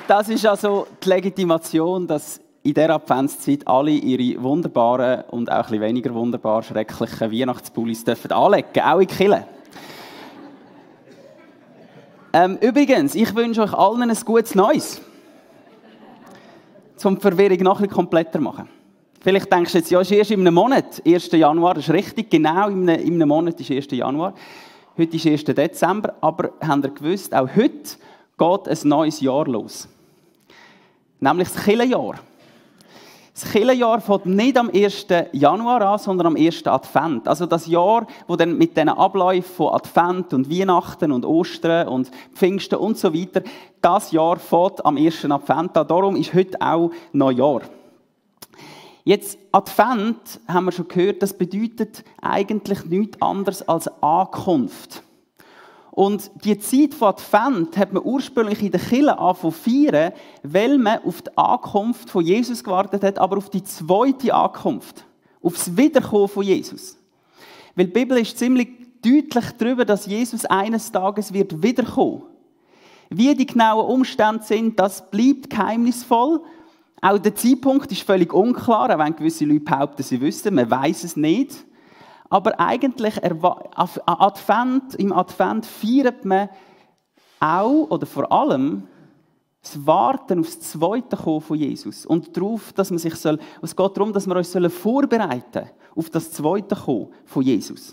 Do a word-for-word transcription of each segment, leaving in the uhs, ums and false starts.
Das ist also die Legitimation, dass in dieser Adventszeit alle ihre wunderbaren und auch ein bisschen weniger wunderbar schrecklichen Weihnachtspullis dürfen anlegen, auch in die Kirche. ähm, übrigens, ich wünsche euch allen ein gutes Neues. Um die Verwirrung noch ein bisschen kompletter zu machen. Vielleicht denkst du jetzt, ja, es ist erst in einem Monat, ersten Januar, das ist richtig, genau in einem, in einem Monat ist ersten Januar. Heute ist ersten Dezember, aber habt ihr gewusst, auch heute geht ein neues Jahr los. Nämlich das Kirchenjahr. Das Kirchenjahr fängt nicht am ersten Januar an, sondern am ersten Advent. Also das Jahr, das dann mit diesen Abläufen von Advent und Weihnachten und Ostern und Pfingsten und so weiter, das Jahr fängt am ersten Advent an. Darum ist heute auch Neujahr. Jetzt, Advent, haben wir schon gehört, das bedeutet eigentlich nichts anderes als Ankunft. Und die Zeit von Advent hat man ursprünglich in der Kirche angefangen zu feiern, weil man auf die Ankunft von Jesus gewartet hat, aber auf die zweite Ankunft, auf das Wiederkommen von Jesus. Weil die Bibel ist ziemlich deutlich darüber, dass Jesus eines Tages wird wiederkommen. Wie die genauen Umstände sind, das bleibt geheimnisvoll. Auch der Zeitpunkt ist völlig unklar, auch wenn gewisse Leute behaupten, sie wüssten, man weiß es nicht. Aber eigentlich, Advent, im Advent feiert man auch, oder vor allem, das Warten auf das zweite Kommen von Jesus. Und darauf, dass man sich soll, es geht darum, dass wir uns vorbereiten sollen auf das zweite Kommen von Jesus.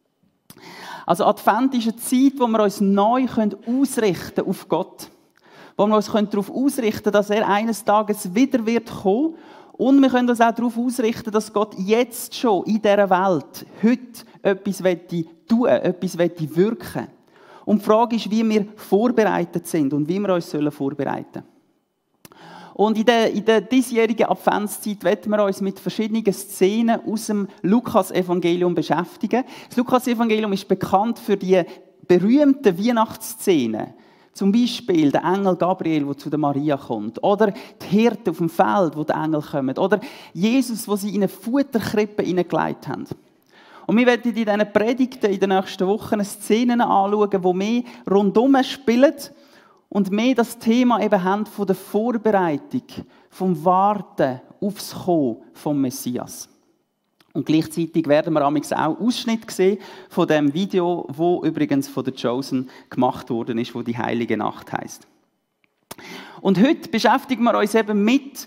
Also Advent ist eine Zeit, wo wir uns neu ausrichten können auf Gott. Wo wir uns darauf ausrichten können, dass er eines Tages wieder wird kommen. Und wir können uns auch darauf ausrichten, dass Gott jetzt schon in dieser Welt heute etwas tun will, etwas wirken will. Und die Frage ist, wie wir vorbereitet sind und wie wir uns vorbereiten sollen. Und in der, in der diesjährigen Adventszeit werden wir uns mit verschiedenen Szenen aus dem Lukas-Evangelium beschäftigen. Das Lukas-Evangelium ist bekannt für die berühmten Weihnachtsszenen. Zum Beispiel der Engel Gabriel, der zu der Maria kommt. Oder die Hirten auf dem Feld, wo die Engel kommen. Oder Jesus, wo sie in eine Futterkrippe hineingelegt haben. Und wir werden in diesen Predigten in den nächsten Wochen Szenen anschauen, die mehr rundum spielen und mehr das Thema eben haben von der Vorbereitung, vom Warten aufs Kommen vom Messias. Und gleichzeitig werden wir auch Ausschnitt sehen von dem Video, wo übrigens von der Chosen gemacht worden ist, wo die Heilige Nacht heisst. Und heute beschäftigen wir uns eben mit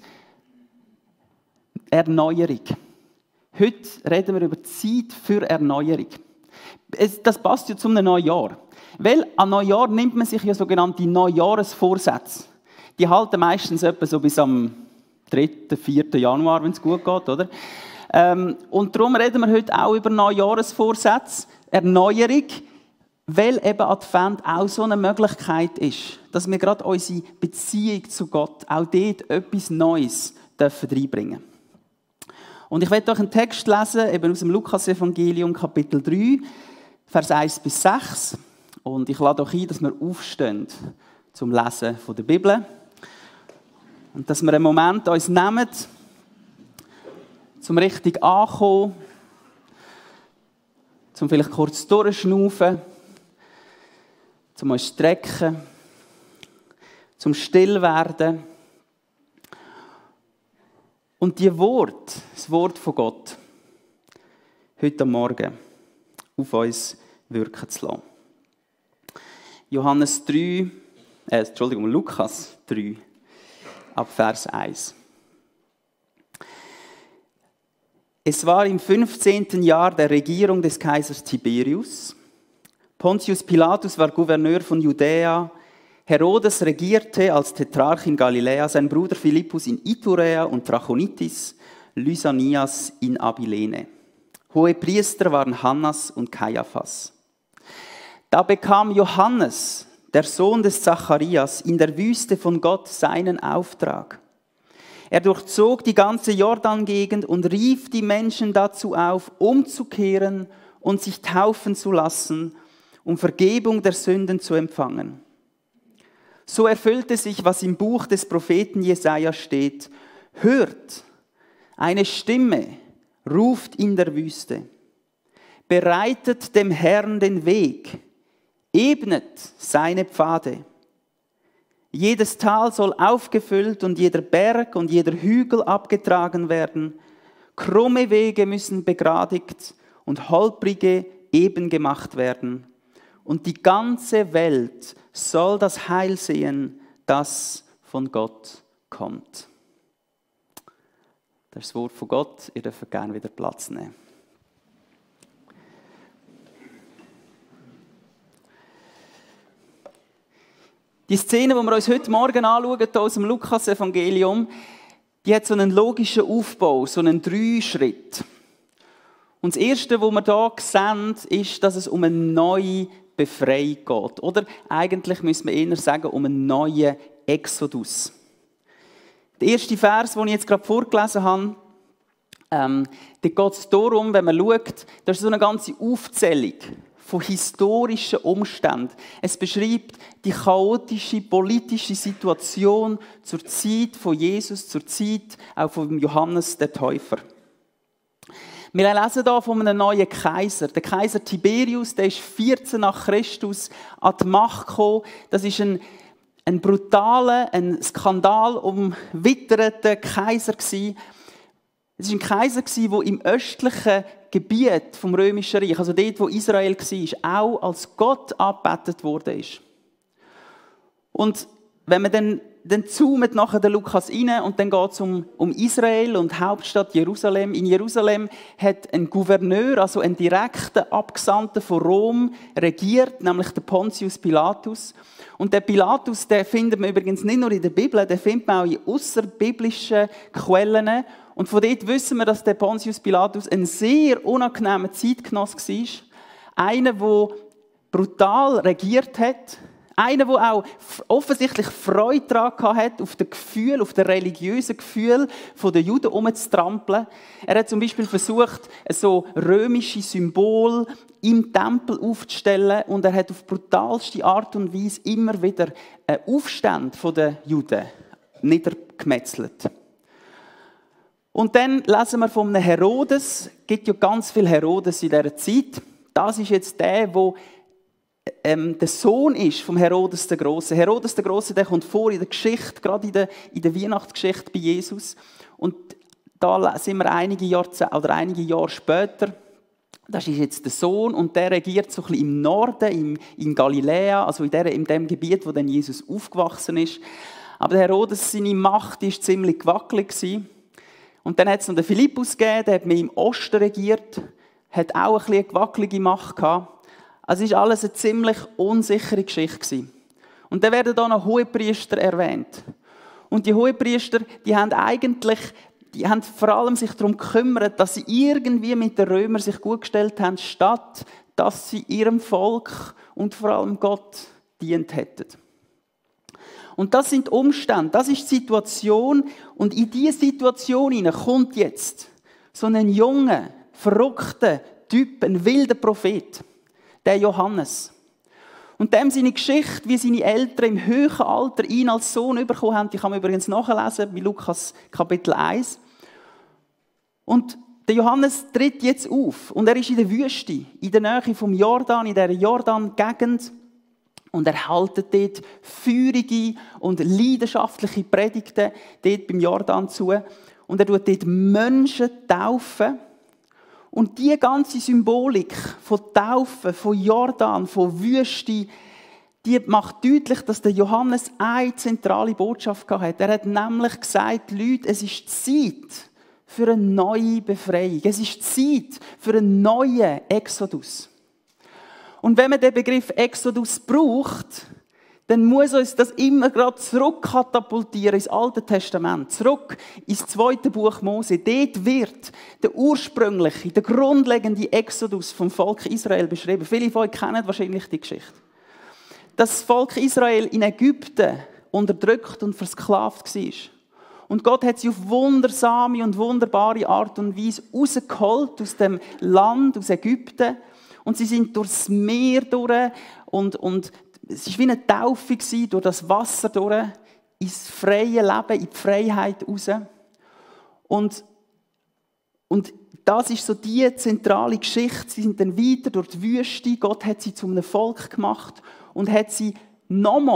Erneuerung. Heute reden wir über Zeit für Erneuerung. Das passt ja zum neuen Jahr. Weil an Neujahr nimmt man sich ja sogenannte Neujahresvorsätze. Die halten meistens etwa so bis am dritten, vierten Januar, wenn es gut geht, oder? Ähm, und darum reden wir heute auch über Neujahresvorsätze, Erneuerung, weil eben Advent auch so eine Möglichkeit ist, dass wir gerade unsere Beziehung zu Gott auch dort etwas Neues dürfen reinbringen. Und ich werde euch einen Text lesen, eben aus dem Lukas-Evangelium, Kapitel drei, Vers eins bis sechs. Und ich lade euch ein, dass wir aufstehen zum Lesen von der Bibel. Und dass wir einen Moment uns nehmen, zum richtig ankommen, zum vielleicht kurz durchschnaufen, zum uns strecken, zum still werden und die Wort, das Wort von Gott, heute Morgen auf uns wirken zu lassen. Johannes drei, äh, Entschuldigung, Lukas drei, ab Vers eins. Es war im fünfzehnten Jahr der Regierung des Kaisers Tiberius. Pontius Pilatus war Gouverneur von Judäa. Herodes regierte als Tetrarch in Galiläa, sein Bruder Philippus in Iturea und Trachonitis, Lysanias in Abilene. Hohe Priester waren Hannas und Kaiaphas. Da bekam Johannes, der Sohn des Zacharias, in der Wüste von Gott seinen Auftrag. Er durchzog die ganze Jordan-Gegend und rief die Menschen dazu auf, umzukehren und sich taufen zu lassen, um Vergebung der Sünden zu empfangen. So erfüllte sich, was im Buch des Propheten Jesaja steht: Hört, eine Stimme ruft in der Wüste. Bereitet dem Herrn den Weg, ebnet seine Pfade. Jedes Tal soll aufgefüllt und jeder Berg und jeder Hügel abgetragen werden. Krumme Wege müssen begradigt und holprige eben gemacht werden. Und die ganze Welt soll das Heil sehen, das von Gott kommt. Das ist das Wort von Gott. Ihr dürft gerne wieder Platz nehmen. Die Szene, die wir uns heute Morgen anschauen, hier aus dem Lukas-Evangelium, die hat so einen logischen Aufbau, so einen Dreischritt. Und das Erste, was wir hier sehen, ist, dass es um eine neue Befreiung geht. Oder eigentlich müssen wir eher sagen, um einen neuen Exodus. Der erste Vers, den ich jetzt gerade vorgelesen habe, ähm, da geht es darum, wenn man schaut, das ist so eine ganze Aufzählung von historischen Umständen. Es beschreibt die chaotische politische Situation zur Zeit von Jesus, zur Zeit auch von Johannes der Täufer. Wir lesen hier von einem neuen Kaiser. Der Kaiser Tiberius, der ist vierzehn nach Christus an die Macht gekommen. Das ist ein, ein brutaler, ein Skandal umwitterter Kaiser gewesen. Es war ein Kaiser, der im östlichen Gebiet vom Römischen Reich, also dort, wo Israel war, auch als Gott angebetet worden ist. Und wenn man dann, dann zoomt nachher den Lukas rein und dann geht es um, um Israel und Hauptstadt Jerusalem. In Jerusalem hat ein Gouverneur, also ein direkter Abgesandter von Rom, regiert, nämlich der Pontius Pilatus. Und der Pilatus, den findet man übrigens nicht nur in der Bibel, den findet man auch in ausserbiblischen Quellen. Und von dort wissen wir, dass der Pontius Pilatus ein sehr unangenehmer Zeitgenosse war. Einer, der brutal regiert hat. Einer, der auch offensichtlich Freude daran hatte, auf das Gefühl, auf das religiöse Gefühl der Juden herumzutrampeln. Er hat zum Beispiel versucht, so römische Symbole im Tempel aufzustellen und er hat auf brutalste Art und Weise immer wieder Aufstände der Juden niedergemetzelt. Und dann lesen wir von einem Herodes. Es gibt ja ganz viele Herodes in dieser Zeit. Das ist jetzt der, der ähm, der Sohn ist vom Herodes der Große. Herodes der Große, der kommt vor in der Geschichte, gerade in der, in der Weihnachtsgeschichte bei Jesus. Und da sind wir einige Jahre, oder einige Jahre später. Das ist jetzt der Sohn und der regiert so ein bisschen im Norden, in, in Galiläa, also in, der, in dem Gebiet, wo dann Jesus aufgewachsen ist. Aber der Herodes, seine Macht war ziemlich gewackelt gewesen. Und dann hat es noch den Philippus gegeben, der hat mehr im Osten regiert, hat auch ein bisschen eine gewackelige Macht gehabt. Also es war alles eine ziemlich unsichere Geschichte gewesen. Und dann werden da noch Hohepriester erwähnt. Und die Hohepriester, die haben eigentlich, die haben vor allem sich darum gekümmert, dass sie irgendwie mit den Römern sich gut gestellt haben, statt dass sie ihrem Volk und vor allem Gott dient hätten. Und das sind die Umstände, das ist die Situation. Und in diese Situation hinein kommt jetzt so ein junger, verrückter Typ, ein wilder Prophet, der Johannes. Und dem seine Geschichte, wie seine Eltern im höheren Alter ihn als Sohn bekommen haben, die kann man übrigens nachlesen bei Lukas Kapitel eins. Und der Johannes tritt jetzt auf und er ist in der Wüste, in der Nähe vom Jordan, in der Jordan-Gegend. Und er hält dort feurige und leidenschaftliche Predigten dort beim Jordan zu. Und er tut dort Menschen taufen. Und diese ganze Symbolik von Taufen, von Jordan, von Wüste, die macht deutlich, dass der Johannes eine zentrale Botschaft hatte. Er hat nämlich gesagt, Leute, es ist Zeit für eine neue Befreiung. Es ist Zeit für einen neuen Exodus. Und wenn man den Begriff Exodus braucht, dann muss uns das immer gerade zurückkatapultieren ins Alte Testament, zurück ins zweite Buch Mose. Dort wird der ursprüngliche, der grundlegende Exodus vom Volk Israel beschrieben. Viele von euch kennen wahrscheinlich die Geschichte. Das Volk Israel in Ägypten unterdrückt und versklavt war. Und Gott hat sie auf wundersame und wunderbare Art und Weise rausgeholt aus dem Land, aus Ägypten. Und sie sind durchs Meer durch und, und es war wie eine Taufe gewesen, durch das Wasser durch, ins freie Leben, in die Freiheit raus. Und, und das ist so die zentrale Geschichte. Sie sind dann weiter durch die Wüste. Gott hat sie zu einem Volk gemacht und hat sie nochmal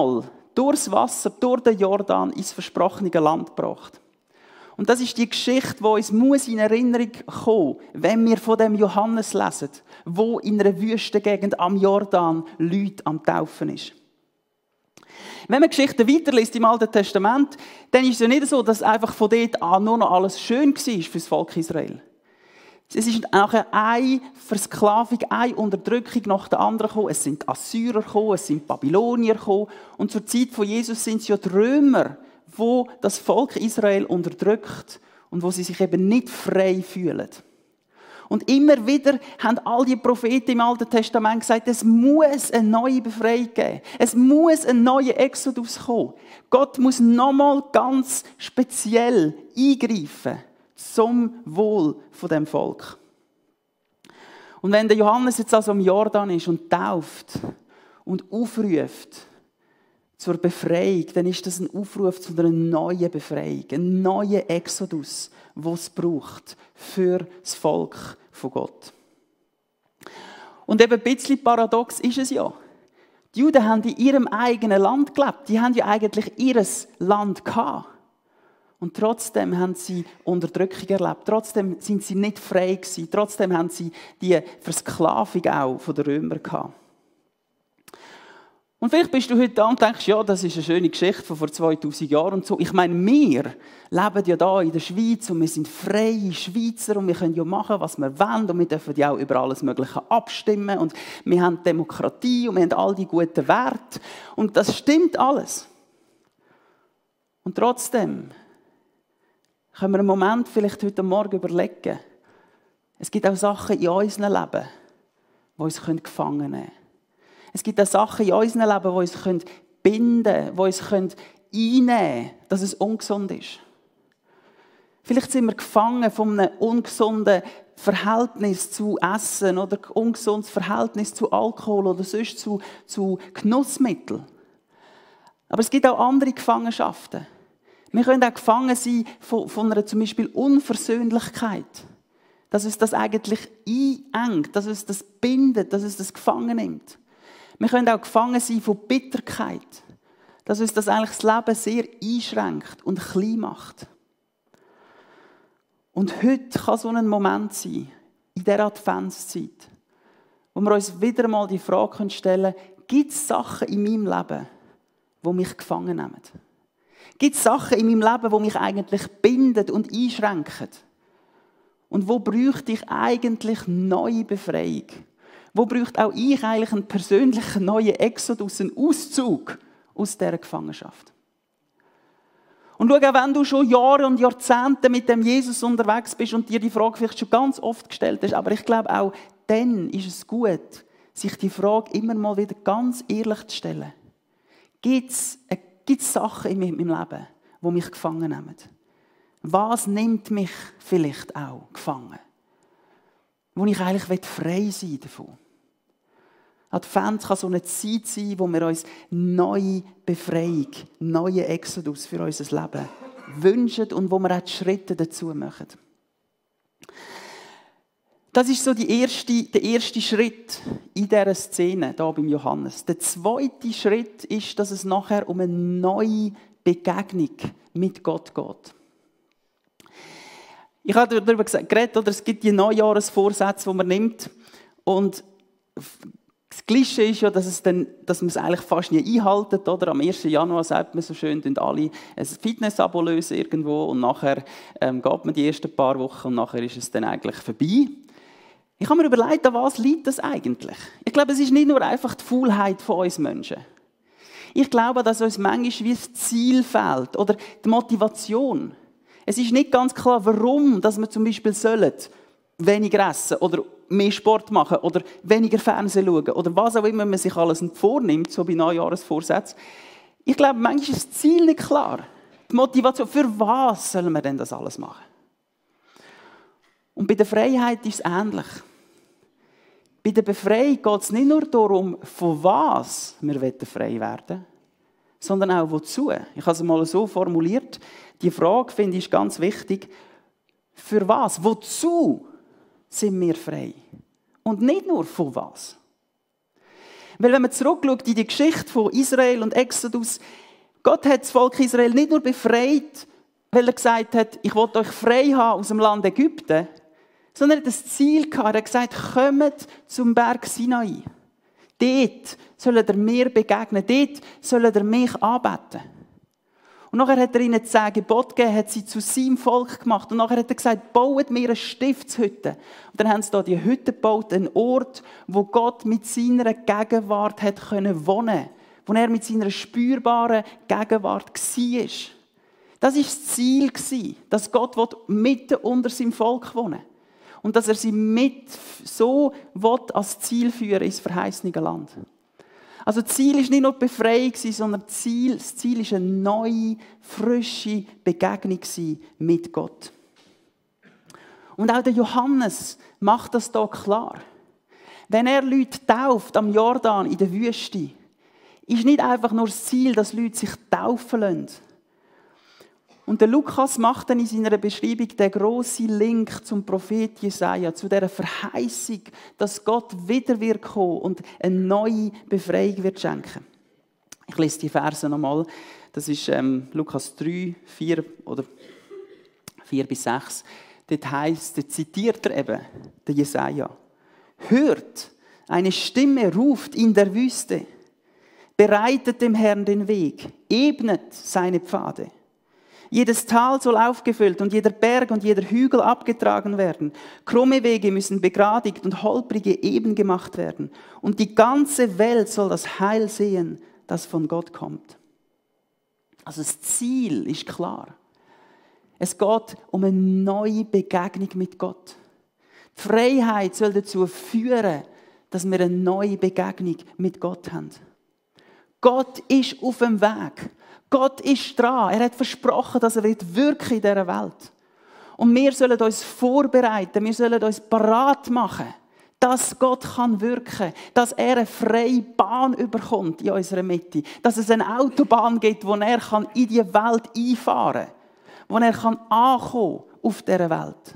durchs Wasser, durch den Jordan ins versprochene Land gebracht. Und das ist die Geschichte, die uns muss in Erinnerung kommen, wenn wir von dem Johannes lesen, wo in einer Wüstengegend am Jordan Leute am Taufen ist. Wenn man Geschichten weiterliest im Alten Testament, dann ist es ja nicht so, dass einfach von dort an nur noch alles schön war für das Volk Israel. Es ist nachher eine Versklavung, eine Unterdrückung nach der anderen gekommen. Es sind Assyrer gekommen, es sind Babylonier gekommen. Und zur Zeit von Jesus sind es ja die Römer, wo das Volk Israel unterdrückt und wo sie sich eben nicht frei fühlen. Und immer wieder haben all die Propheten im Alten Testament gesagt, es muss eine neue Befreiung geben. Es muss ein neuer Exodus kommen. Gott muss nochmal ganz speziell eingreifen zum Wohl von dem Volk. Und wenn der Johannes jetzt also im Jordan ist und tauft und aufruft zur Befreiung, dann ist das ein Aufruf zu einer neuen Befreiung, ein neuer Exodus, den es braucht für das Volk von Gott. Und eben ein bisschen paradox ist es ja. Die Juden haben in ihrem eigenen Land gelebt. Die haben ja eigentlich ihr Land gehabt. Und trotzdem haben sie Unterdrückung erlebt. Trotzdem sind sie nicht frei gewesen. Trotzdem haben sie die Versklavung auch von den Römern gehabt. Und vielleicht bist du heute da und denkst, ja, das ist eine schöne Geschichte von vor zweitausend Jahren und so. Ich meine, wir leben ja da in der Schweiz und wir sind freie Schweizer und wir können ja machen, was wir wollen und wir dürfen ja auch über alles Mögliche abstimmen und wir haben Demokratie und wir haben all die guten Werte und das stimmt alles. Und trotzdem können wir einen Moment vielleicht heute Morgen überlegen, es gibt auch Sachen in unserem Leben, die uns gefangen nehmen können. Es gibt auch Sachen in unserem Leben, die uns binden können, die uns einnehmen können, dass es ungesund ist. Vielleicht sind wir gefangen von einem ungesunden Verhältnis zu Essen oder ein ungesundes Verhältnis zu Alkohol oder sonst zu, zu Genussmitteln. Aber es gibt auch andere Gefangenschaften. Wir können auch gefangen sein von, von einer zum Beispiel Unversöhnlichkeit. Dass uns das eigentlich einengt, dass uns das bindet, dass uns das gefangen nimmt. Wir können auch gefangen sein von Bitterkeit, dass uns das eigentlich das Leben sehr einschränkt und klein macht. Und heute kann so ein Moment sein, in dieser Adventszeit, wo wir uns wieder einmal die Frage stellen können, gibt es Sachen in meinem Leben, die mich gefangen nehmen? Gibt es Sachen in meinem Leben, die mich eigentlich binden und einschränken? Und wo bräuchte ich eigentlich neue Befreiung? Wo braucht auch ich eigentlich einen persönlichen neuen Exodus, einen Auszug aus dieser Gefangenschaft? Und schau, auch wenn du schon Jahre und Jahrzehnte mit dem Jesus unterwegs bist und dir die Frage vielleicht schon ganz oft gestellt hast, aber ich glaube auch dann ist es gut, sich die Frage immer mal wieder ganz ehrlich zu stellen. Gibt es gibt's Sachen in meinem Leben, die mich gefangen nehmen? Was nimmt mich vielleicht auch gefangen? Wo ich eigentlich frei sein davon. Advent kann so eine Zeit sein, wo wir uns neue Befreiung, neue Exodus für unser Leben wünschen und wo wir auch die Schritte dazu machen. Das ist so die erste, der erste Schritt in dieser Szene, hier beim Johannes. Der zweite Schritt ist, dass es nachher um eine neue Begegnung mit Gott geht. Ich habe darüber geredet, oder es gibt die Neujahresvorsätze, die man nimmt. Und das Klischee ist ja, dass, es dann, dass man es eigentlich fast nie einhaltet. Oder? Am ersten Januar sagt man so schön, dass alle ein Fitness-Abo lösen irgendwo und nachher ähm, geht man die ersten paar Wochen und nachher ist es dann eigentlich vorbei. Ich habe mir überlegt, an was liegt das eigentlich? Ich glaube, es ist nicht nur einfach die Faulheit von uns Menschen. Ich glaube, dass uns manchmal wie das Ziel fehlt oder die Motivation. Es ist nicht ganz klar, warum dass wir zum Beispiel sollen weniger essen oder mehr Sport machen oder weniger Fernsehen schauen oder was auch immer man sich alles vornimmt, so bei Neujahresvorsätzen. Ich glaube, manchmal ist das Ziel nicht klar. Die Motivation, für was sollen wir denn das alles machen? Und bei der Freiheit ist es ähnlich. Bei der Befreiung geht es nicht nur darum, von was wir frei werden wollen, sondern auch wozu. Ich habe es mal so formuliert. Die Frage, finde ich, ist ganz wichtig. Für was? Wozu sind wir frei? Und nicht nur von was. Weil wenn man zurückschaut in die Geschichte von Israel und Exodus, Gott hat das Volk Israel nicht nur befreit, weil er gesagt hat, ich will euch frei haben aus dem Land Ägypten, sondern er hat das Ziel gehabt. Er hat gesagt, kommt zum Berg Sinai. Dort sollt ihr mir begegnen, dort sollt ihr mich anbeten. Und nachher hat er ihnen zehn Gebote gegeben, hat sie zu seinem Volk gemacht. Und nachher hat er gesagt, baut mir eine Stiftshütte. Und dann haben sie da die Hütte gebaut, einen Ort, wo Gott mit seiner Gegenwart hat können wohnen, wo er mit seiner spürbaren Gegenwart war. Das war das Ziel, dass Gott mitten unter seinem Volk wohnen will. Und dass er sie mit so als Ziel führen ins verheißene Land. Also das Ziel war nicht nur die Befreiung, sondern das Ziel, das Ziel war eine neue, frische Begegnung mit Gott. Und auch der Johannes macht das hier klar. Wenn er Leute tauft am Jordan in der Wüste, ist nicht einfach nur das Ziel, dass Leute sich taufen lassen. Und der Lukas macht dann in seiner Beschreibung den grossen Link zum Prophet Jesaja, zu dieser Verheißung, dass Gott wieder wird kommen und eine neue Befreiung wird schenken. Ich lese die Verse nochmal. Das ist ähm, Lukas drei, vier oder vier bis sechs. Dort heisst, dort zitiert er eben den Jesaja. Hört, eine Stimme ruft in der Wüste. Bereitet dem Herrn den Weg, ebnet seine Pfade. Jedes Tal soll aufgefüllt und jeder Berg und jeder Hügel abgetragen werden. Krumme Wege müssen begradigt und holprige eben gemacht werden. Und die ganze Welt soll das Heil sehen, das von Gott kommt. Also das Ziel ist klar. Es geht um eine neue Begegnung mit Gott. Die Freiheit soll dazu führen, dass wir eine neue Begegnung mit Gott haben. Gott ist auf dem Weg. Gott ist dran. Er hat versprochen, dass er wird wirken in dieser Welt. Und wir sollen uns vorbereiten, wir sollen uns parat machen, dass Gott kann wirken, dass er eine freie Bahn überkommt in unserer Mitte, dass es eine Autobahn gibt, wo er kann in die Welt einfahren kann, wo er kann ankommen auf dieser Welt.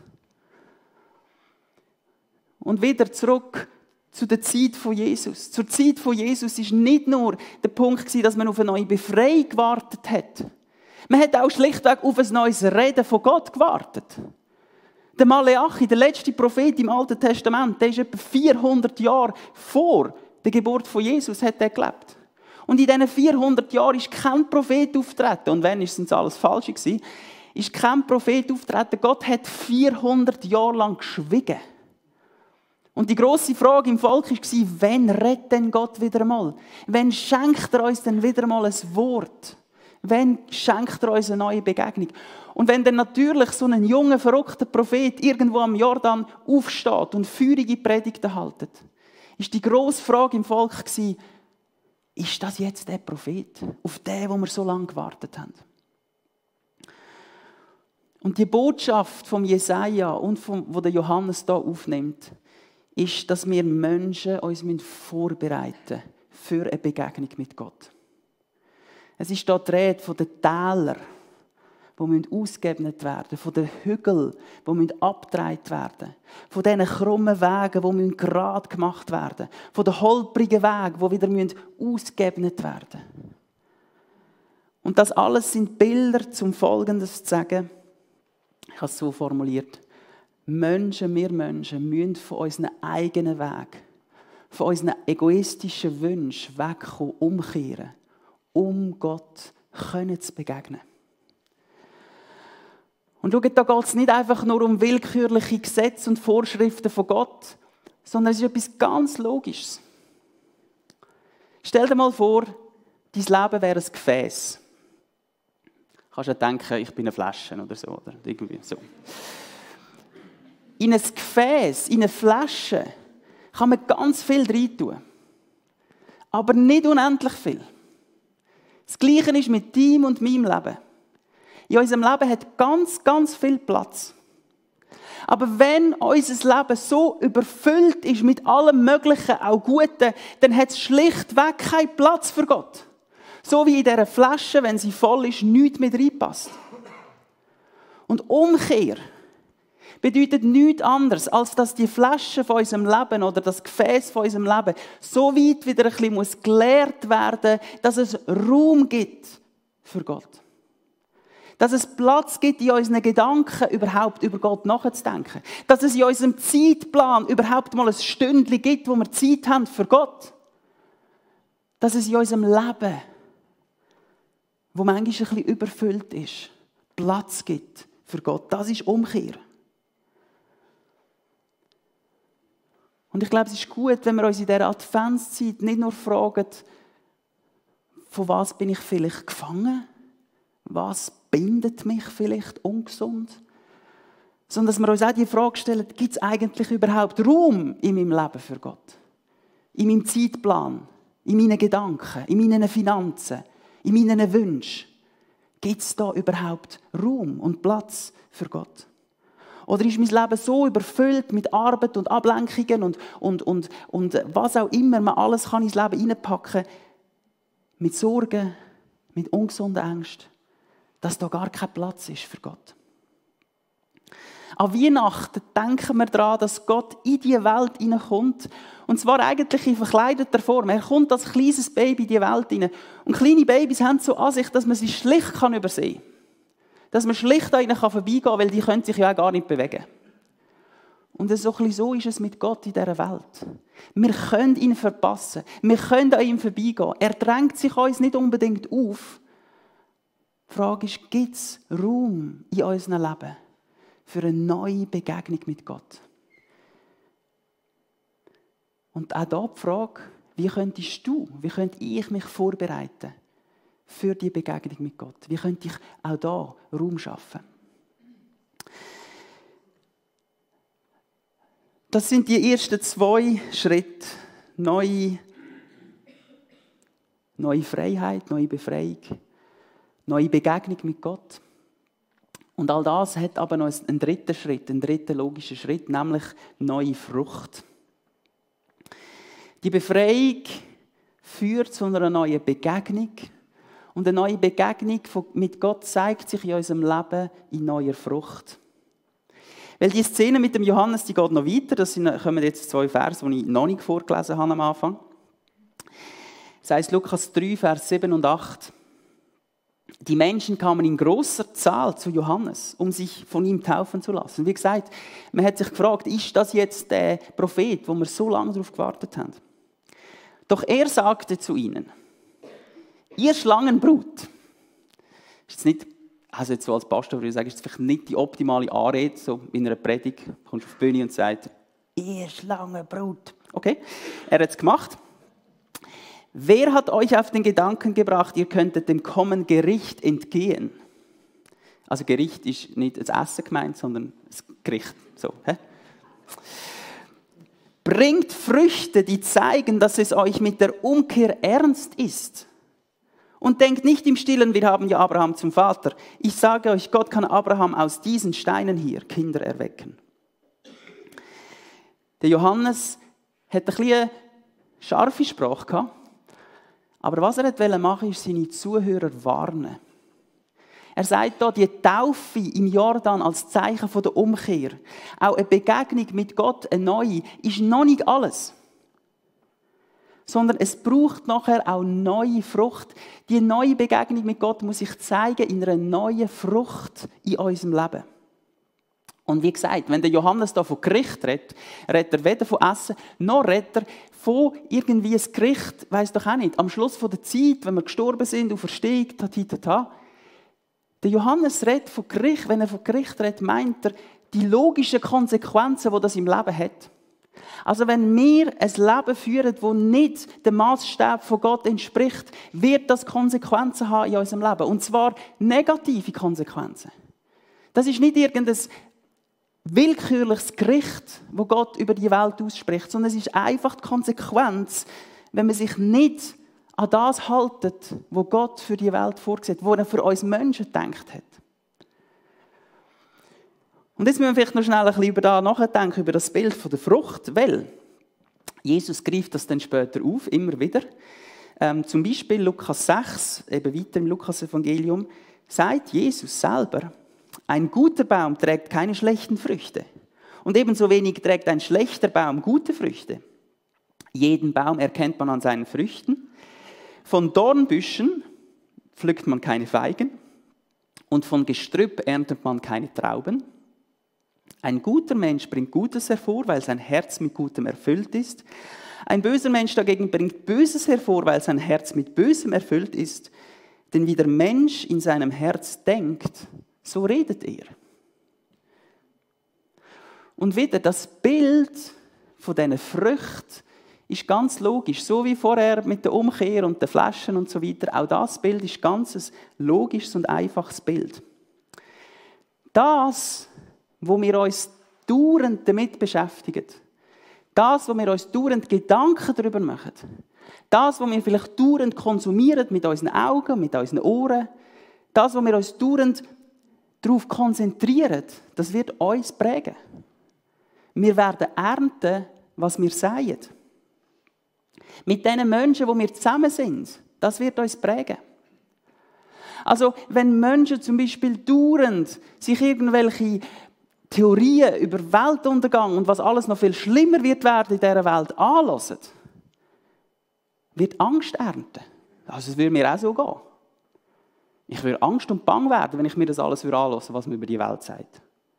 Und wieder zurück zu der Zeit von Jesus. Zur Zeit von Jesus war nicht nur der Punkt, dass man auf eine neue Befreiung gewartet hat. Man hat auch schlichtweg auf ein neues Reden von Gott gewartet. Der Maleachi, der letzte Prophet im Alten Testament, der ist etwa vierhundert Jahre vor der Geburt von Jesus hat er gelebt. Und in diesen vierhundert Jahren ist kein Prophet auftreten. Und wenn, sind es alles Falsche gewesen. Ist kein Prophet auftreten. Gott hat vierhundert Jahre lang geschwiegen. Und die grosse Frage im Volk war, wann redet denn Gott wieder einmal? Wann schenkt er uns denn wieder einmal ein Wort? Wann schenkt er uns eine neue Begegnung? Und wenn dann natürlich so ein junger, verrückter Prophet irgendwo am Jordan aufsteht und feurige Predigten haltet, ist die grosse Frage im Volk gewesen, ist das jetzt der Prophet, auf den, wo wir so lange gewartet haben? Und die Botschaft vom Jesaja und vom, wo der Johannes da aufnimmt, ist, dass wir Menschen uns vorbereiten müssen für eine Begegnung mit Gott. Es ist hier die Rede von den Tälern, die ausgeebnet werden müssen, von den Hügeln, die abgetragen werden müssen, von diesen krummen Wegen, die gerade gemacht werden müssen, von den holprigen Wegen, die wieder ausgeebnet werden müssen. Und das alles sind Bilder, um Folgendes zu sagen. Ich habe es so formuliert. Menschen, wir Menschen, müssen von unseren eigenen Weg, von unseren egoistischen Wünschen wegkommen, umkehren, um Gott können zu begegnen. Und schaut, da geht es nicht einfach nur um willkürliche Gesetze und Vorschriften von Gott, sondern es ist etwas ganz Logisches. Stell dir mal vor, dein Leben wäre ein Gefäß. Du kannst ja denken, ich bin eine Flasche oder so. Oder irgendwie so. In ein Gefäß, in eine Flasche, kann man ganz viel reintun. Aber nicht unendlich viel. Das Gleiche ist mit deinem und meinem Leben. In unserem Leben hat ganz, ganz viel Platz. Aber wenn unser Leben so überfüllt ist mit allem Möglichen, auch Guten, dann hat es schlichtweg keinen Platz für Gott. So wie in dieser Flasche, wenn sie voll ist, nichts mehr reinpasst. Und Umkehr bedeutet nichts anderes, als dass die Flasche von unserem Leben oder das Gefäß von unserem Leben so weit wieder ein bisschen muss geleert werden, dass es Raum gibt für Gott. Dass es Platz gibt, in unseren Gedanken überhaupt über Gott nachzudenken. Dass es in unserem Zeitplan überhaupt mal ein Stündchen gibt, wo wir Zeit haben für Gott. Dass es in unserem Leben, wo manchmal ein bisschen überfüllt ist, Platz gibt für Gott. Das ist Umkehr. Und ich glaube, es ist gut, wenn wir uns in dieser Adventszeit nicht nur fragen, von was bin ich vielleicht gefangen? Was bindet mich vielleicht ungesund? Sondern dass wir uns auch die Frage stellen, gibt es eigentlich überhaupt Raum in meinem Leben für Gott? In meinem Zeitplan, in meinen Gedanken, in meinen Finanzen, in meinen Wünschen. Gibt es da überhaupt Raum und Platz für Gott? Oder ist mein Leben so überfüllt mit Arbeit und Ablenkungen und, und, und, und was auch immer man alles kann ins Leben hineinpacken kann, mit Sorgen, mit ungesunden Ängsten, dass da gar kein Platz ist für Gott. An Weihnachten denken wir daran, dass Gott in diese Welt hineinkommt. Und zwar eigentlich in verkleideter Form. Er kommt als kleines Baby in die Welt hinein. Und kleine Babys haben so an sich, dass man sie schlicht kann übersehen kann. Dass man schlicht an ihnen vorbeigehen kann, weil die können sich ja auch gar nicht bewegen. Und so, ein bisschen so ist es mit Gott in dieser Welt. Wir können ihn verpassen. Wir können an ihm vorbeigehen. Er drängt sich uns nicht unbedingt auf. Die Frage ist, gibt es Raum in unserem Leben für eine neue Begegnung mit Gott? Und auch hier die Frage, wie könntest du, wie könnte ich mich vorbereiten für die Begegnung mit Gott? Wie könnte ich auch da Raum schaffen? Das sind die ersten zwei Schritte. Neue, neue Freiheit, neue Befreiung, neue Begegnung mit Gott. Und all das hat aber noch einen dritten Schritt, einen dritten logischen Schritt, nämlich neue Frucht. Die Befreiung führt zu einer neuen Begegnung. Und eine neue Begegnung mit Gott zeigt sich in unserem Leben in neuer Frucht. Weil die Szene mit dem Johannes, die geht noch weiter. Das sind, kommen jetzt zwei Verse, die ich noch nicht vorgelesen habe am Anfang. Das heißt Lukas drei, Vers sieben und acht. Die Menschen kamen in großer Zahl zu Johannes, um sich von ihm taufen zu lassen. Wie gesagt, man hat sich gefragt, ist das jetzt der Prophet, wo wir so lange darauf gewartet haben? Doch er sagte zu ihnen, ihr Schlangenbrut. Ist jetzt nicht, also jetzt so als Pastor würde ich sagen, ist vielleicht nicht die optimale Anrede, so in einer Predigt, kommst du auf die Bühne und sagst, ihr Schlangenbrut. Okay, er hat es gemacht. Wer hat euch auf den Gedanken gebracht, ihr könntet dem kommenden Gericht entgehen? Also Gericht ist nicht das Essen gemeint, sondern das Gericht. So, hä? Bringt Früchte, die zeigen, dass es euch mit der Umkehr ernst ist. Und denkt nicht im Stillen, wir haben ja Abraham zum Vater. Ich sage euch, Gott kann Abraham aus diesen Steinen hier Kinder erwecken. Der Johannes hat ein bisschen scharfe Sprache gehabt. Aber was er machen wollte, ist seine Zuhörer warnen. Er sagt hier, die Taufe im Jordan als Zeichen der Umkehr, auch eine Begegnung mit Gott, eine neue, ist noch nicht alles. Sondern es braucht nachher auch neue Frucht. Die neue Begegnung mit Gott muss sich zeigen in einer neuen Frucht in unserem Leben. Und wie gesagt, wenn der Johannes da von Gericht redet, redet er weder von Essen, noch redet er von irgendwie ein Gericht, weiss doch auch nicht, am Schluss der Zeit, wenn wir gestorben sind und versteht, tatitata. Der Johannes redet von Gericht, wenn er von Gericht redet, meint er die logischen Konsequenzen, die das im Leben hat. Also wenn wir ein Leben führen, das nicht dem Maßstab von Gott entspricht, wird das Konsequenzen haben in unserem Leben. Und zwar negative Konsequenzen. Das ist nicht irgendein willkürliches Gericht, das Gott über die Welt ausspricht, sondern es ist einfach die Konsequenz, wenn man sich nicht an das haltet, was Gott für die Welt vorgesehen hat, was er für uns Menschen gedacht hat. Und jetzt müssen wir vielleicht noch schnell ein bisschen über das nachdenken, über das Bild von der Frucht, weil Jesus greift das dann später auf, immer wieder. Ähm, zum Beispiel Lukas sechs, eben weiter im Lukas-Evangelium, sagt Jesus selber, Ein guter Baum trägt keine schlechten Früchte. Und ebenso wenig trägt ein schlechter Baum gute Früchte. Jeden Baum erkennt man an seinen Früchten. Von Dornbüschen pflückt man keine Feigen und von Gestrüpp erntet man keine Trauben. Ein guter Mensch bringt Gutes hervor, weil sein Herz mit Gutem erfüllt ist. Ein böser Mensch dagegen bringt Böses hervor, weil sein Herz mit Bösem erfüllt ist. Denn wie der Mensch in seinem Herz denkt, so redet er. Und wieder, das Bild von diesen Früchten ist ganz logisch. So wie vorher mit der Umkehr und den Flaschen und so weiter. Auch das Bild ist ganz ein logisches und einfaches Bild. Das, wo wir uns dauernd damit beschäftigen, das, wo wir uns dauernd Gedanken darüber machen, das, was wir vielleicht dauernd konsumieren mit unseren Augen, mit unseren Ohren, das, wo wir uns dauernd darauf konzentrieren, das wird uns prägen. Wir werden ernten, was wir säen. Mit den Menschen, wo wir zusammen sind, das wird uns prägen. Also, wenn Menschen zum Beispiel dauernd sich irgendwelche Theorien über Weltuntergang und was alles noch viel schlimmer wird werden in dieser Welt anhören, wird Angst ernten. Also, es würde mir auch so gehen. Ich würde Angst und Bang werden, wenn ich mir das alles anhören würde, was man über die Welt sagt.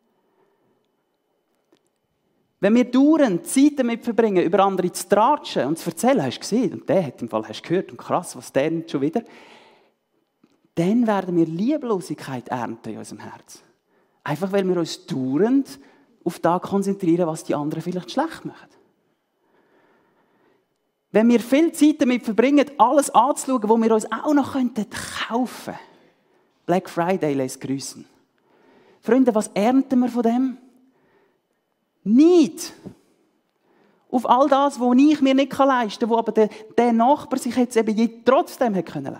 Wenn wir dauernd Zeit damit verbringen, über andere zu tratschen und zu erzählen, hast du gesehen, und der hat im Fall, hast du gehört, und krass, was der nimmt schon wieder, dann werden wir Lieblosigkeit ernten in unserem Herz. Einfach, weil wir uns dauernd auf das konzentrieren, was die anderen vielleicht schlecht machen. Wenn wir viel Zeit damit verbringen, alles anzuschauen, wo wir uns auch noch kaufen könnten. Black Friday lässt grüßen. Freunde, was ernten wir von dem? Nicht. Auf all das, was ich mir nicht leisten kann, wo aber der, der Nachbar sich jetzt eben trotzdem leisten konnte.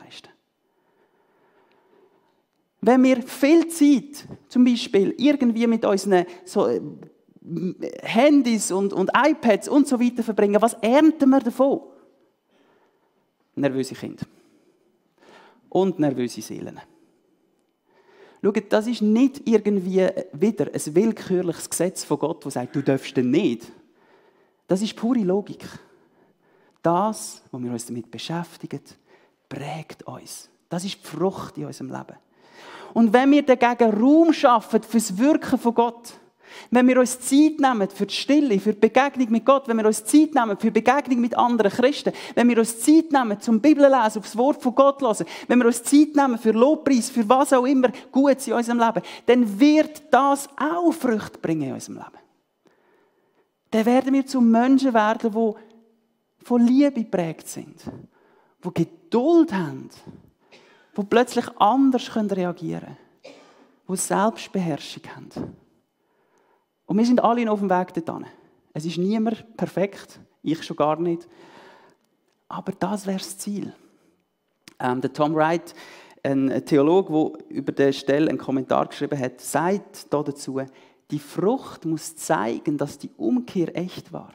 Wenn wir viel Zeit, zum Beispiel irgendwie mit unseren so Handys und, und iPads und so weiter verbringen, was ernten wir davon? Nervöse Kinder. Und nervöse Seelen. Schaut, das ist nicht irgendwie wieder ein willkürliches Gesetz von Gott, das sagt, du darfst denn nicht. Das ist pure Logik. Das, was wir uns damit beschäftigen, prägt uns. Das ist die Frucht in unserem Leben. Und wenn wir dagegen Raum schaffen für das Wirken von Gott, wenn wir uns Zeit nehmen für die Stille, für die Begegnung mit Gott, wenn wir uns Zeit nehmen für die Begegnung mit anderen Christen, wenn wir uns Zeit nehmen zum Bibellesen, auf das Wort von Gott hören, wenn wir uns Zeit nehmen für Lobpreis, für was auch immer Gutes in unserem Leben, dann wird das auch Früchte bringen in unserem Leben. Dann werden wir zu Menschen werden, die von Liebe geprägt sind, die Geduld haben, die plötzlich anders reagieren können, die Selbstbeherrschung haben. Und wir sind alle noch auf dem Weg dorthin. Es ist niemand perfekt, ich schon gar nicht. Aber das wäre das Ziel. Ähm, der Tom Wright, ein Theologe, der über diese Stelle einen Kommentar geschrieben hat, sagt dazu, die Frucht muss zeigen, dass die Umkehr echt war.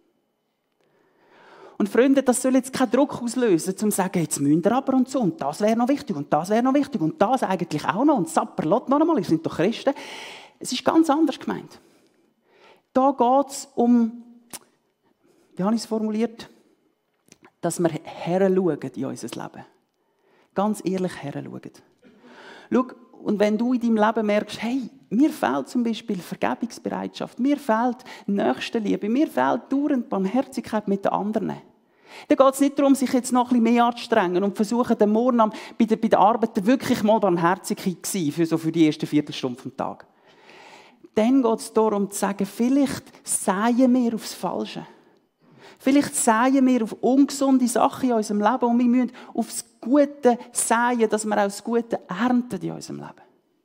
Und Freunde, das soll jetzt keinen Druck auslösen, um zu sagen, jetzt müsst ihr aber und so, und das wäre noch wichtig, und das wäre noch wichtig, und das eigentlich auch noch, und sapperlot noch einmal, ihr seid doch Christen. Es ist ganz anders gemeint. Da geht es um, wie habe ich es formuliert, dass wir heranschauen in unser Leben. Ganz ehrlich heranschauen. Schau, und wenn du in deinem Leben merkst, hey, mir fehlt zum Beispiel Vergebungsbereitschaft, mir fehlt Nächstenliebe, mir fehlt dauernd Barmherzigkeit mit den anderen, dann geht es nicht darum, sich jetzt noch ein bisschen mehr anzustrengen und versuchen, den Morgen bei der, bei der Arbeit wirklich mal barmherzig zu sein, für, so für die erste Viertelstunde vom Tag. Dann geht es darum zu sagen, vielleicht säen wir aufs Falsche. Vielleicht säen wir auf ungesunde Sachen in unserem Leben und wir müssen aufs Gute säen, dass wir auch das Gute ernten in unserem Leben.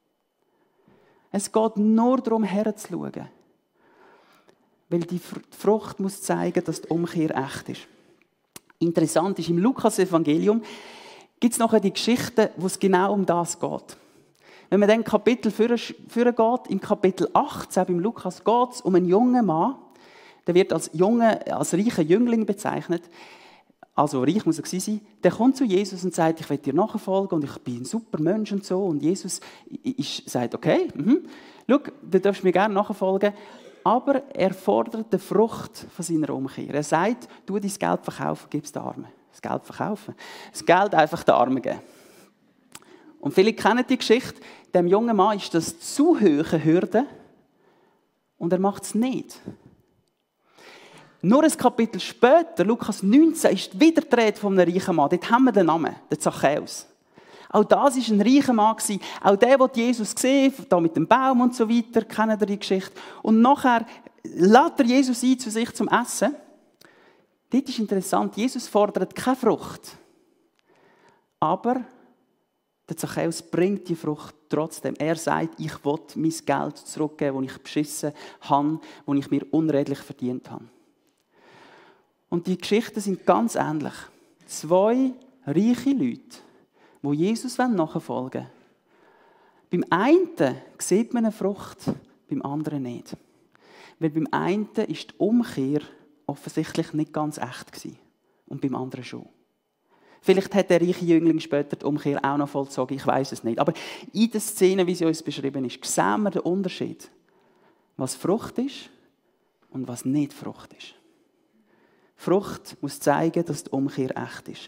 Es geht nur darum, herzuschauen. Weil die Frucht muss zeigen, dass die Umkehr echt ist. Interessant ist, im Lukas-Evangelium gibt es nachher die Geschichte, wo es genau um das geht. Wenn man dann Kapitel führen geht, im Kapitel achtzehn beim Lukas geht es um einen jungen Mann, der wird als, junge, als reicher Jüngling bezeichnet. also reich muss er gewesen sein, der kommt zu Jesus und sagt, ich will dir nachfolgen und ich bin ein super Mensch und so. Und Jesus ist, sagt, okay, mhm. Schau, du darfst mir gerne nachfolgen. Aber er fordert die Frucht von seiner Umkehr. Er sagt, du dein Geld verkaufen, gib es den Armen. Das Geld verkaufen. Das Geld einfach den Armen geben. Und viele kennen die Geschichte. Dem jungen Mann ist das zu hohe Hürde und er macht es nicht. Nur ein Kapitel später, Lukas neunzehn, ist wieder die Rede von einem reichen Mann. Dort haben wir den Namen, den Zachäus. Auch das war ein reicher Mann. Auch der, den Jesus gesehen hat, da mit dem Baum und so weiter, kennen ihr die Geschichte. Und nachher lädt er Jesus ein zu sich zum Essen. Dort ist interessant, Jesus fordert keine Frucht. Aber der Zachäus bringt die Frucht trotzdem. Er sagt, ich will mein Geld zurückgeben, das ich beschissen habe, das ich mir unredlich verdient habe. Und die Geschichten sind ganz ähnlich. Zwei reiche Leute, die Jesus nachfolgen wollen. Beim einen sieht man eine Frucht, beim anderen nicht. Weil beim einen war die Umkehr offensichtlich nicht ganz echt gewesen. Und beim anderen schon. Vielleicht hat der reiche Jüngling später die Umkehr auch noch vollzogen, ich weiß es nicht. Aber in der Szene, wie sie uns beschrieben ist, sehen wir den Unterschied. Was Frucht ist und was nicht Frucht ist. Frucht muss zeigen, dass die Umkehr echt ist.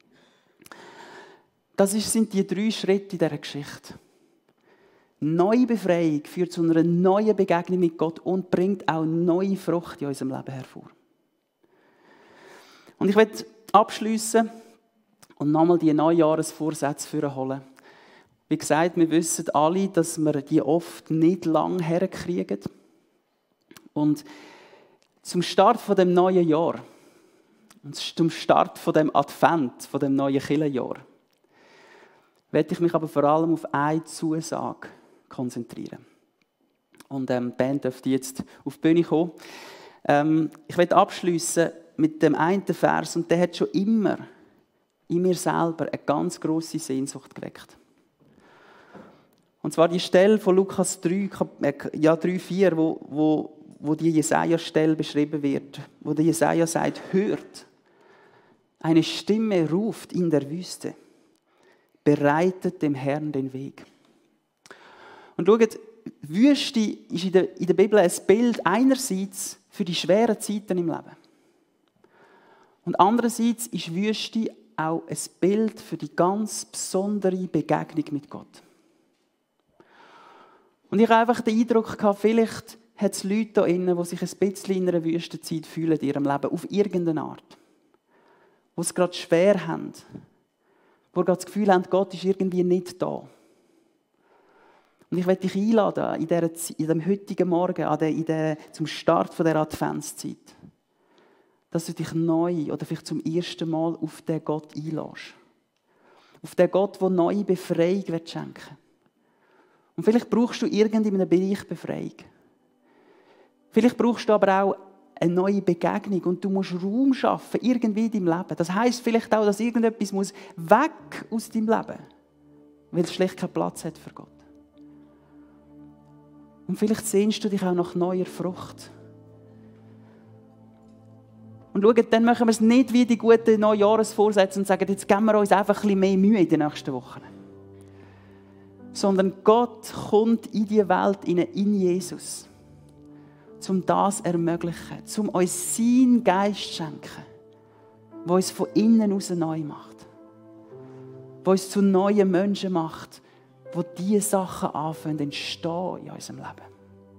Das sind die drei Schritte in dieser Geschichte. Neue Befreiung führt zu einer neuen Begegnung mit Gott und bringt auch neue Frucht in unserem Leben hervor. Und ich möchte abschliessen und nochmal die Neujahresvorsätze vorholen. Wie gesagt, wir wissen alle, dass wir die oft nicht lang herkriegen. Und zum Start von dem neuen Jahr und zum Start von dem Advent, von dem neuen Kirchenjahr, werde ich mich aber vor allem auf eine Zusage konzentrieren. Und ähm, die Band dürfte jetzt auf die Bühne kommen. Ähm, ich werde abschliessen mit dem einen Vers, und der hat schon immer in mir selber eine ganz grosse Sehnsucht geweckt. Und zwar die Stelle von Lukas drei, ja, drei vier, wo, wo, wo die Jesaja-Stelle beschrieben wird, wo der Jesaja sagt, hört, eine Stimme ruft in der Wüste, bereitet dem Herrn den Weg. Und schaut, Wüste ist in der, in der Bibel ein Bild einerseits für die schweren Zeiten im Leben. Und andererseits ist Wüste auch ein Bild für die ganz besondere Begegnung mit Gott. Und ich habe einfach den Eindruck gehabt, vielleicht hat es Leute da innen, die sich ein bisschen in einer Wüstenzeit fühlen in ihrem Leben, auf irgendeine Art. Die es gerade schwer haben. Die gerade das Gefühl haben, Gott ist irgendwie nicht da. Und ich möchte dich einladen, in, dieser, in dem heutigen Morgen, an der, in der, zum Start von der Adventszeit, dass du dich neu oder vielleicht zum ersten Mal auf den Gott einlässt. Auf den Gott, der neue Befreiung schenken will. Und vielleicht brauchst du irgendeinen Bereich Befreiung. Vielleicht brauchst du aber auch eine neue Begegnung und du musst Raum schaffen, irgendwie in deinem Leben. Das heisst vielleicht auch, dass irgendetwas muss weg aus deinem Leben, weil es schlecht keinen Platz hat für Gott. Und vielleicht sehnst du dich auch nach neuer Frucht. Und schau, dann machen wir es nicht wie die guten Neujahresvorsätze und sagen, jetzt geben wir uns einfach ein bisschen mehr Mühe in den nächsten Wochen. Sondern Gott kommt in die Welt in Jesus, um das zu ermöglichen, um uns seinen Geist zu schenken, der uns von innen aus neu macht, der uns zu neuen Menschen macht, wo diese Sachen anfangen entstehen in unserem Leben.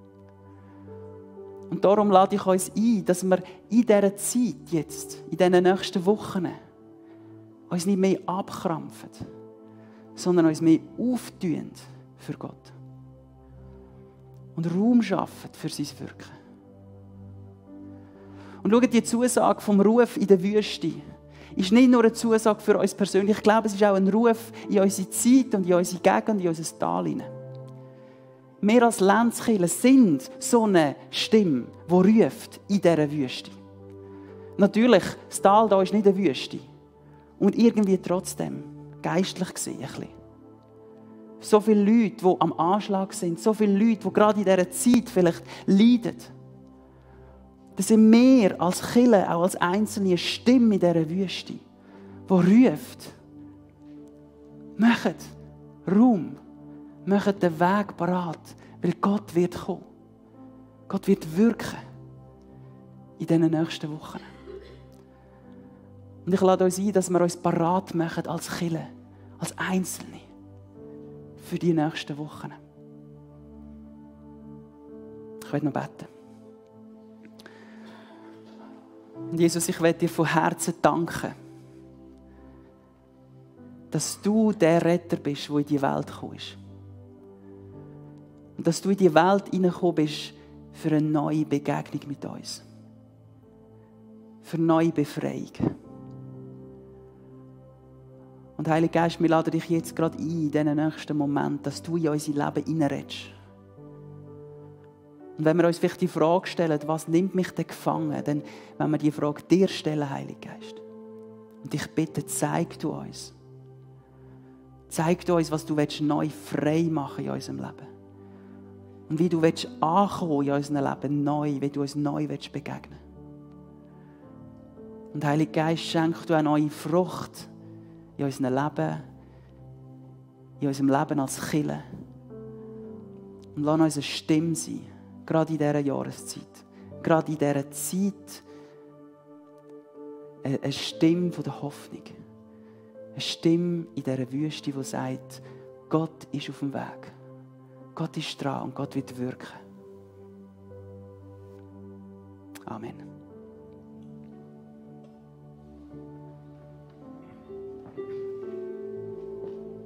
Und darum lade ich uns ein, dass wir in dieser Zeit jetzt, in diesen nächsten Wochen, uns nicht mehr abkrampfen, sondern uns mehr auftun für Gott. Und Raum schaffen für sein Wirken. Und schaut, die Zusage vom Ruf in der Wüste ist nicht nur eine Zusage für uns persönlich. Ich glaube, es ist auch ein Ruf in unsere Zeit und in unsere Gegend, in unser Tal hinein. Wir als Lenzkirche sind so eine Stimme, die ruft in dieser Wüste. Natürlich, das Tal hier ist nicht eine Wüste. Und irgendwie trotzdem, geistlich gesehen, ein bisschen. So viele Leute, die am Anschlag sind, so viele Leute, die gerade in dieser Zeit vielleicht leiden. Das sind wir als Kirche, auch als einzelne Stimme in dieser Wüste, die ruft, macht Raum, macht den Weg parat, weil Gott wird kommen. Gott wird wirken in diesen nächsten Wochen. Und ich lade uns ein, dass wir uns parat machen als Kirche, als Einzelne, für die nächsten Wochen. Ich werde noch beten. Und Jesus, ich werde dir von Herzen danken, dass du der Retter bist, der in die Welt gekommen ist. Und dass du in die Welt hineingekommen bist für eine neue Begegnung mit uns. Für eine neue Befreiung. Und Heiliger Geist, wir laden dich jetzt gerade ein, in diesen nächsten Moment, dass du in unser Leben hineinredest. Und wenn wir uns vielleicht die Frage stellen, was nimmt mich denn gefangen, dann wenn wir die Frage dir stellen, Heiliger Geist. Und ich bitte, zeig du uns. Zeig du uns, was du neu frei machen in unserem Leben. Und wie du ankommen in unserem Leben neu, wie du uns neu begegnen willst. Und Heiliger Geist, schenk du eine neue Frucht in unserem Leben, in unserem Leben als Kirche. Und lass uns eine Stimme sein, gerade in dieser Jahreszeit. Gerade in dieser Zeit eine Stimme der Hoffnung. Eine Stimme in dieser Wüste, die sagt, Gott ist auf dem Weg. Gott ist dran und Gott wird wirken. Amen.